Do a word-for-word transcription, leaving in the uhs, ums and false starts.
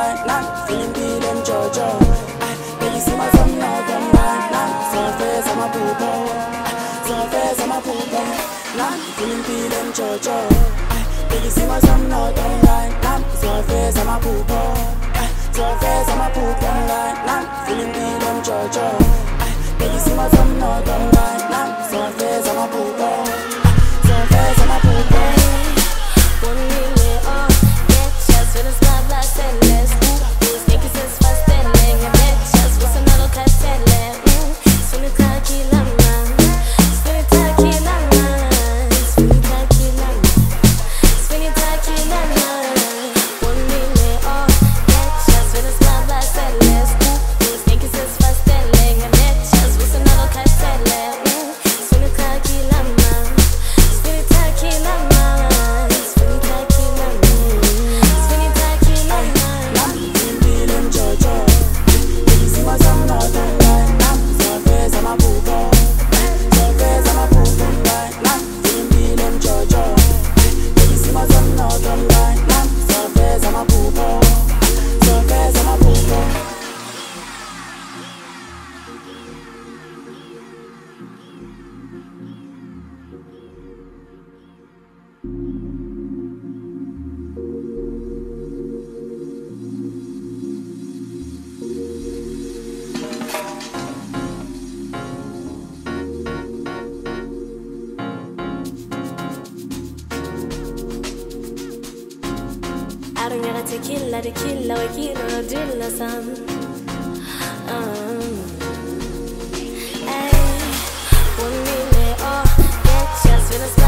right now. Feeling beat and Jojo. Can you see my thumb now? Come right now. Surface I'm a pooper. Surface I'm a pooper. Now feeling beat and Jojo. Can you see my thumb now? Come right now. Surface I'm a pooper. Surface I'm a pooper right now. Feeling beat and Jojo. Can you see my thumb now? Come right now. Surface I'm a pooper. Surface I'm a pooper. I don't got tequila, tequila, we quiero drilla some. Um, ay, one minute, oh, get just feeling.